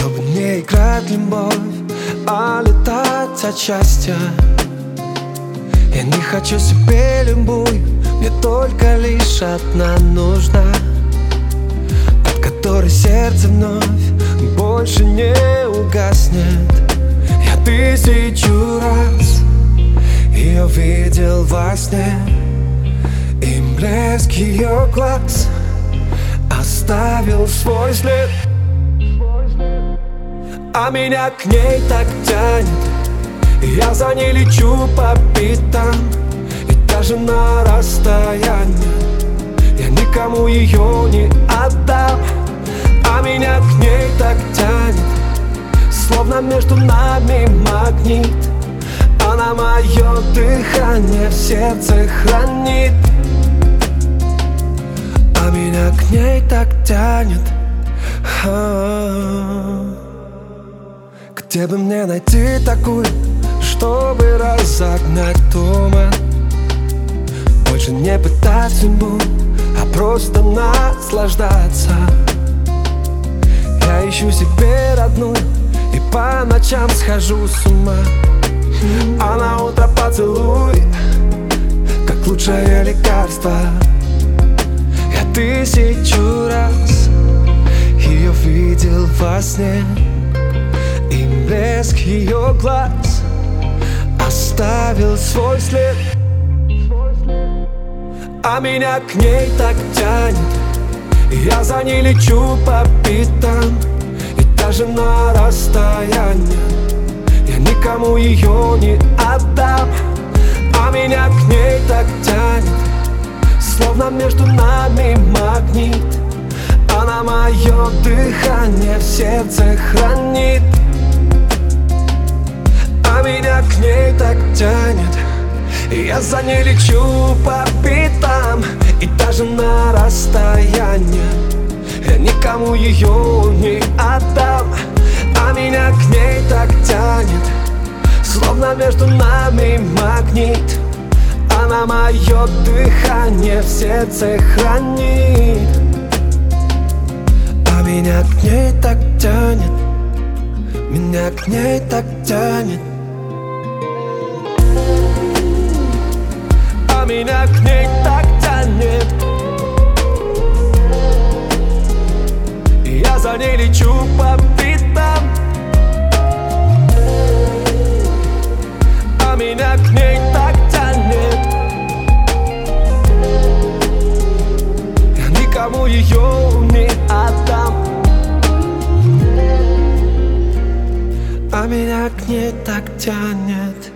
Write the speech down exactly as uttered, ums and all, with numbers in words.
Чтобы не играть любовь, а летать от счастья. Я не хочу себе любую, мне только лишь одна нужна, от которой сердце вновь больше не угаснет. Я тысячу раз ее видел во сне, и блеск ее глаз оставил свой след. А меня к ней так тянет, и я за ней лечу по пятам. И даже на расстоянии я никому ее не отдам. А меня к ней так тянет, словно между нами магнит. Она мое дыхание в сердце хранит. А меня к ней так тянет. А-а-а. Где бы мне найти такую, чтобы разогнать туман? Больше не пытать судьбу, а просто наслаждаться. Я ищу себе родную и по ночам схожу с ума. А на утро поцелуй, как лучшее лекарство. Я тысячу раз ее видел во сне, и блеск ее глаз оставил свой след. А меня к ней так тянет, и я за ней лечу по пятам. И даже на расстоянии я никому ее не отдам. А меня к ней так тянет, словно между нами магнит. Она мое дыхание в сердце хранит. А меня к ней так тянет, и я за ней лечу по пятам. И даже на расстоянии я никому ее не отдам. А меня к ней так тянет, словно между нами магнит. Она мое дыхание в сердце хранит. А меня к ней так тянет, меня к ней так тянет. А меня к ней так тянет, и я за ней лечу по пятам. А меня к ней так тянет, я никому ее не отдам. А меня к ней так тянет.